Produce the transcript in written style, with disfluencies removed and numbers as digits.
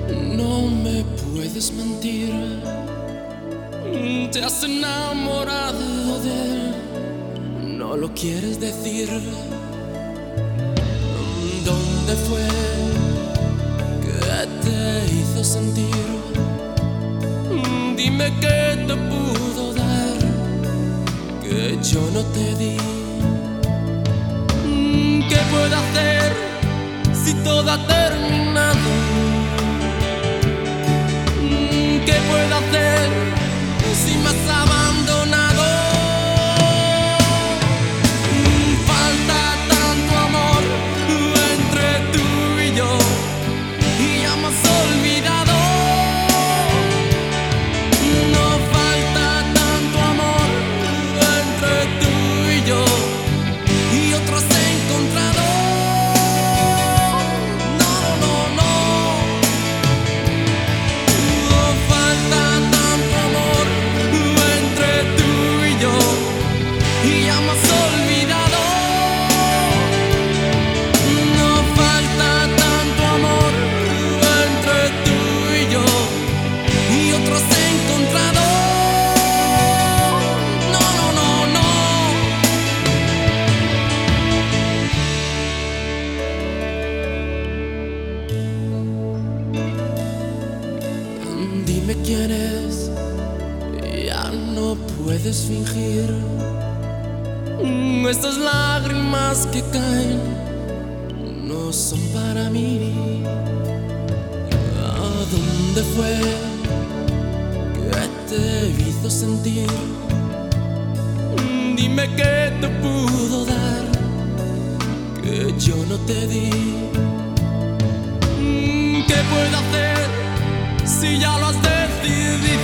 No me puedes mentir, te has enamorado de él, no lo quieres decir. ¿Dónde fue que te hizo sentir? Dime qué te pudo dar que yo no te di. ¿Qué puedo hacer si todo ha terminado? ¿Qué puedo hacer si me has abandonado? Falta tanto amor entre tú y yo y ya me has olvidado. No falta tanto amor entre tú y yo y otro has encontrado. No, no, no, no falta tanto amor entre tú y yo y ya me has olvidado. No falta tanto amor entre tú y yo y otro has encontrado. No, no, no, no. Dime quién es, ya no puedes fingir. Estas lágrimas que caen no son para mí. ¿A dónde fue que te hizo sentir? Dime qué te pudo dar que yo no te di. ¿Qué puedo hacer si ya lo has decidido?